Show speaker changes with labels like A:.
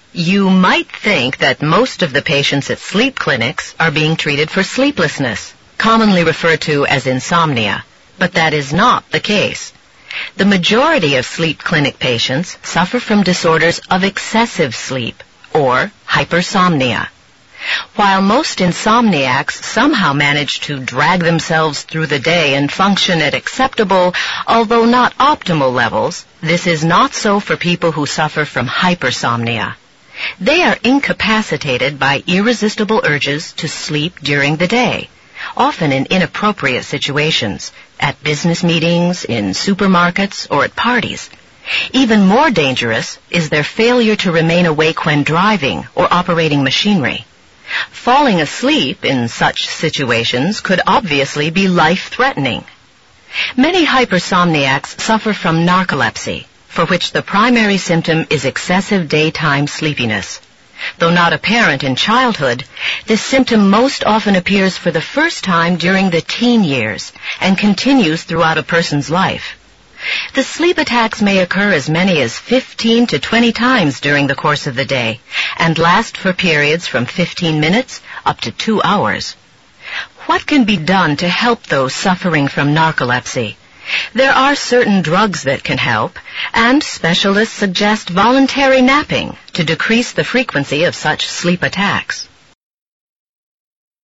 A: You might think that most of the patients at sleep clinics are being treated for sleeplessness, commonly referred to as insomnia, but that is not the case. The majority of sleep clinic patients suffer from disorders of excessive sleep, or hypersomnia. While most insomniacs somehow manage to drag themselves through the day and function at acceptable, although not optimal levels, this is not so for people who suffer from hypersomnia. They are incapacitated by irresistible urges to sleep during the day, often in inappropriate situations, at business meetings, in supermarkets, or at parties. Even more dangerous is their failure to remain awake when driving or operating machinery. Falling asleep in such situations could obviously be life-threatening. Many hypersomniacs suffer from narcolepsy, for which the primary symptom is excessive daytime sleepiness. Though not apparent in childhood, this symptom most often appears for the first time during the teen years and continues throughout a person's life. The sleep attacks may occur as many as 15 to 20 times during the course of the day and last for periods from 15 minutes up to 2 hours. What can be done to help those suffering from narcolepsy? There are certain drugs that can help, and specialists suggest voluntary napping to decrease the frequency of such sleep attacks.